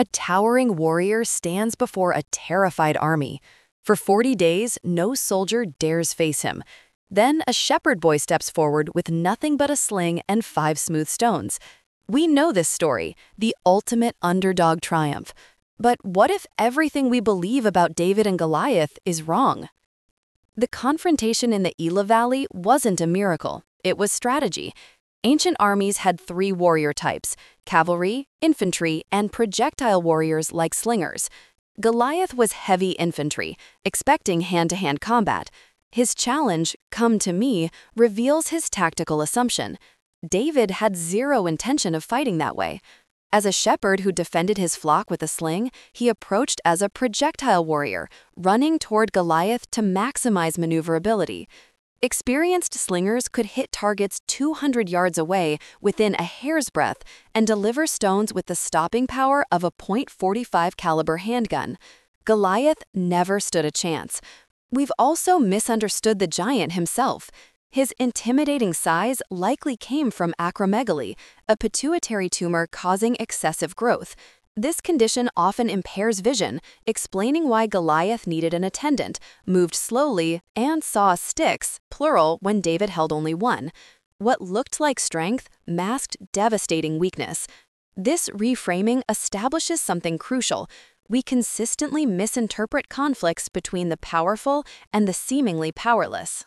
A towering warrior stands before a terrified army. For 40 days, no soldier dares face him. Then a shepherd boy steps forward with nothing but a sling and 5 smooth stones. We know this story, the ultimate underdog triumph. But what if everything we believe about David and Goliath is wrong? The confrontation in the Elah Valley wasn't a miracle, it was strategy. Ancient armies had 3 warrior types: cavalry, infantry, and projectile warriors like slingers. Goliath was heavy infantry, expecting hand-to-hand combat. His challenge, "Come to me," reveals his tactical assumption. David had zero intention of fighting that way. As a shepherd who defended his flock with a sling, he approached as a projectile warrior, running toward Goliath to maximize maneuverability. Experienced slingers could hit targets 200 yards away within a hair's breadth and deliver stones with the stopping power of a .45 caliber handgun. Goliath never stood a chance. We've also misunderstood the giant himself. His intimidating size likely came from acromegaly, a pituitary tumor causing excessive growth. This condition often impairs vision, explaining why Goliath needed an attendant, moved slowly, and saw sticks, plural, when David held only one. What looked like strength masked devastating weakness. This reframing establishes something crucial. We consistently misinterpret conflicts between the powerful and the seemingly powerless.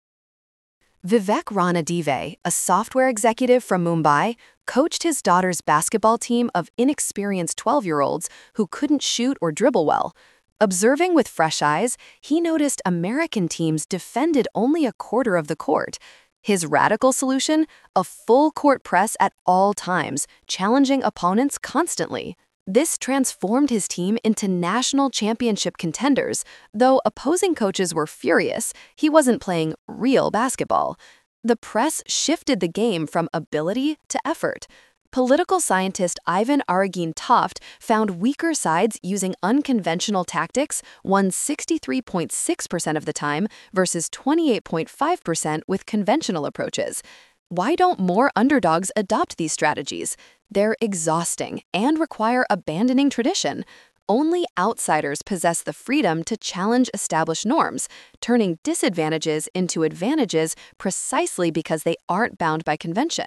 Vivek Ranadive, a software executive from Mumbai, coached his daughter's basketball team of inexperienced 12-year-olds who couldn't shoot or dribble well. Observing with fresh eyes, he noticed American teams defended only a quarter of the court. His radical solution? A full court press at all times, challenging opponents constantly. This transformed his team into national championship contenders. Though opposing coaches were furious, he wasn't playing real basketball. The press shifted the game from ability to effort. Political scientist Ivan Aragin-Toft found weaker sides using unconventional tactics won 63.6% of the time versus 28.5% with conventional approaches. Why don't more underdogs adopt these strategies? They're exhausting and require abandoning tradition. Only outsiders possess the freedom to challenge established norms, turning disadvantages into advantages precisely because they aren't bound by convention.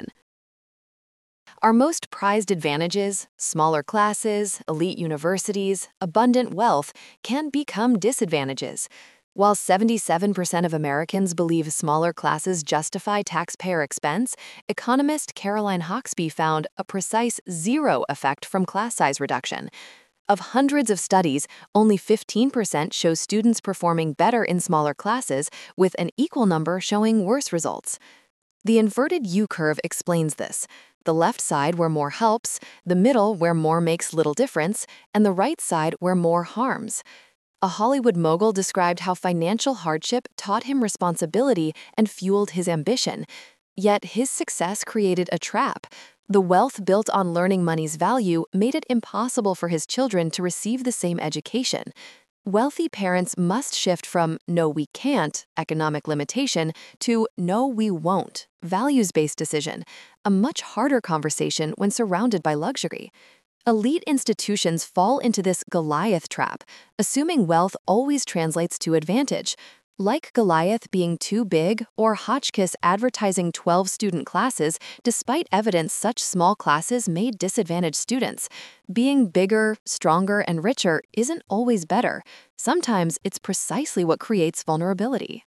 Our most prized advantages, smaller classes, elite universities, abundant wealth, can become disadvantages. While 77% of Americans believe smaller classes justify taxpayer expense, economist Caroline Hawksby found a precise 0 effect from class size reduction. Of hundreds of studies, only 15% show students performing better in smaller classes, with an equal number showing worse results. The inverted U-curve explains this. The left side where more helps, the middle where more makes little difference, and the right side where more harms. A Hollywood mogul described how financial hardship taught him responsibility and fueled his ambition. Yet his success created a trap. The wealth built on learning money's value made it impossible for his children to receive the same education. Wealthy parents must shift from "no, we can't" economic limitation to "no, we won't" values-based decision, a much harder conversation when surrounded by luxury. Elite institutions fall into this Goliath trap, assuming wealth always translates to advantage. Like Goliath being too big or Hotchkiss advertising 12 student classes despite evidence such small classes made disadvantaged students. Being bigger, stronger, and richer isn't always better. Sometimes it's precisely what creates vulnerability.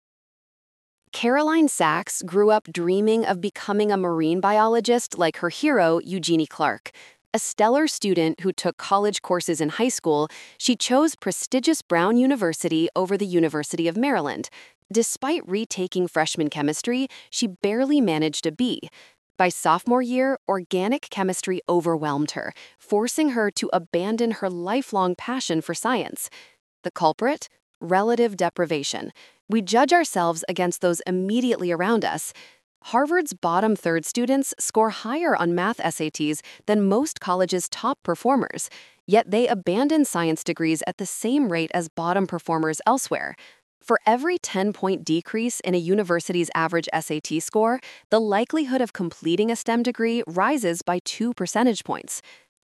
Caroline Sachs grew up dreaming of becoming a marine biologist like her hero, Eugenie Clark. A stellar student who took college courses in high school, she chose prestigious Brown University over the University of Maryland. Despite retaking freshman chemistry, she barely managed a B. By sophomore year, organic chemistry overwhelmed her, forcing her to abandon her lifelong passion for science. The culprit? Relative deprivation. We judge ourselves against those immediately around us. Harvard's bottom third students score higher on math SATs than most colleges' top performers, yet they abandon science degrees at the same rate as bottom performers elsewhere. For every 10-point decrease in a university's average SAT score, the likelihood of completing a STEM degree rises by 2 percentage points.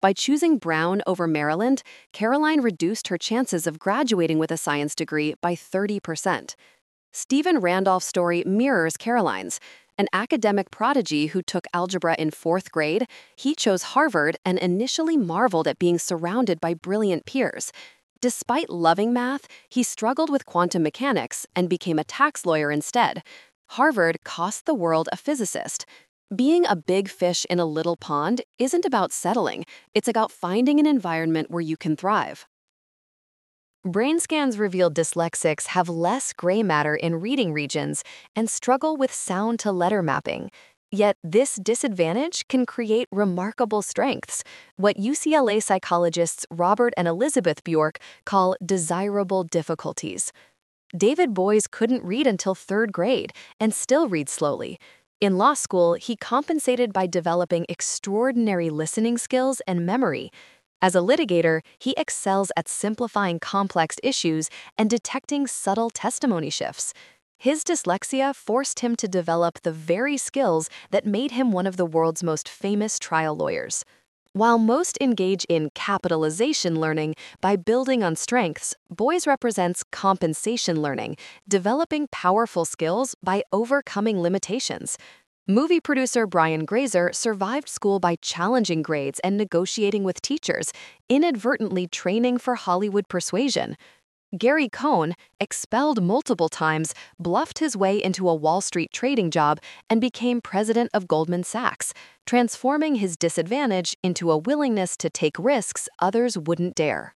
By choosing Brown over Maryland, Caroline reduced her chances of graduating with a science degree by 30%. Stephen Randolph's story mirrors Caroline's. An academic prodigy who took algebra in 4th grade, he chose Harvard and initially marveled at being surrounded by brilliant peers. Despite loving math, he struggled with quantum mechanics and became a tax lawyer instead. Harvard cost the world a physicist. Being a big fish in a little pond isn't about settling, it's about finding an environment where you can thrive. Brain scans revealed dyslexics have less gray matter in reading regions and struggle with sound-to-letter mapping. Yet this disadvantage can create remarkable strengths, what UCLA psychologists Robert and Elizabeth Bjork call desirable difficulties. David Boies couldn't read until 3rd grade and still reads slowly. In law school, he compensated by developing extraordinary listening skills and memory. As a litigator, he excels at simplifying complex issues and detecting subtle testimony shifts. His dyslexia forced him to develop the very skills that made him one of the world's most famous trial lawyers. While most engage in capitalization learning by building on strengths, Boies represents compensation learning, developing powerful skills by overcoming limitations. Movie producer Brian Grazer survived school by challenging grades and negotiating with teachers, inadvertently training for Hollywood persuasion. Gary Cohn, expelled multiple times, bluffed his way into a Wall Street trading job and became president of Goldman Sachs, transforming his disadvantage into a willingness to take risks others wouldn't dare.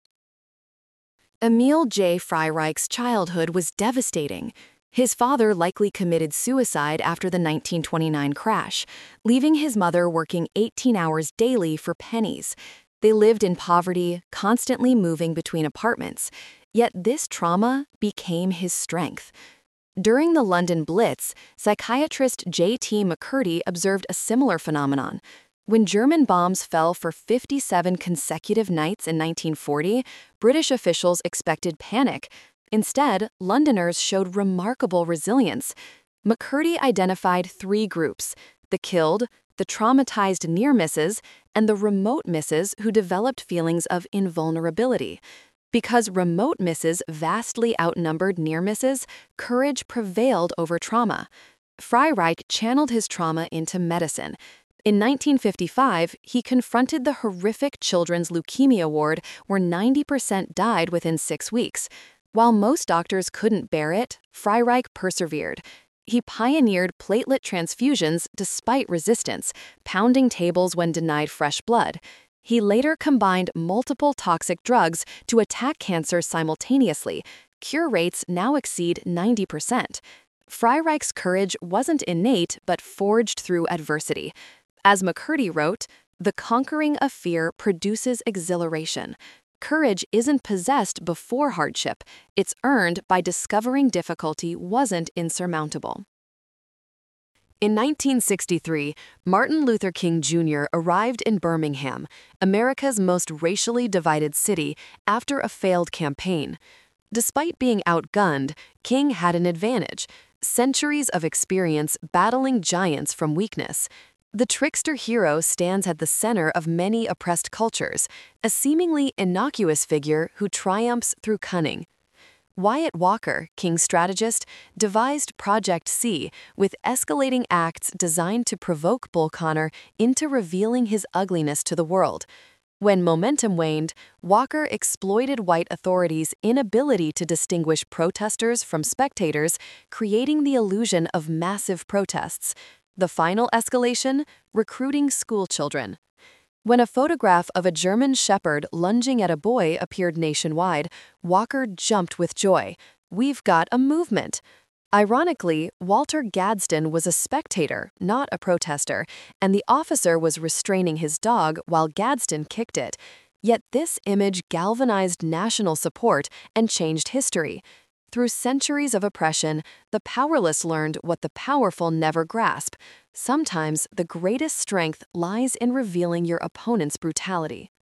Emil J. Freireich's childhood was devastating. His father likely committed suicide after the 1929 crash, leaving his mother working 18 hours daily for pennies. They lived in poverty, constantly moving between apartments. Yet this trauma became his strength. During the London Blitz, psychiatrist J.T. McCurdy observed a similar phenomenon. When German bombs fell for 57 consecutive nights in 1940, British officials expected panic. Instead, Londoners showed remarkable resilience. McCurdy identified 3 groups: the killed, the traumatized near misses, and the remote misses who developed feelings of invulnerability. Because remote misses vastly outnumbered near misses, courage prevailed over trauma. Freireich channeled his trauma into medicine. In 1955, he confronted the horrific children's leukemia ward where 90% died within 6 weeks. While most doctors couldn't bear it, Freireich persevered. He pioneered platelet transfusions despite resistance, pounding tables when denied fresh blood. He later combined multiple toxic drugs to attack cancer simultaneously. Cure rates now exceed 90%. Freireich's courage wasn't innate but forged through adversity. As McCurdy wrote, "The conquering of fear produces exhilaration." Courage isn't possessed before hardship, it's earned by discovering difficulty wasn't insurmountable. In 1963, Martin Luther King Jr. arrived in Birmingham, America's most racially divided city, after a failed campaign. Despite being outgunned, King had an advantage: centuries of experience battling giants from weakness. The trickster hero stands at the center of many oppressed cultures, a seemingly innocuous figure who triumphs through cunning. Wyatt Walker, King's strategist, devised Project C with escalating acts designed to provoke Bull Connor into revealing his ugliness to the world. When momentum waned, Walker exploited white authorities' inability to distinguish protesters from spectators, creating the illusion of massive protests. The final escalation? Recruiting schoolchildren. When a photograph of a German shepherd lunging at a boy appeared nationwide, Walker jumped with joy. "We've got a movement." Ironically, Walter Gadsden was a spectator, not a protester, and the officer was restraining his dog while Gadsden kicked it. Yet this image galvanized national support and changed history. Through centuries of oppression, the powerless learned what the powerful never grasp. Sometimes the greatest strength lies in revealing your opponent's brutality.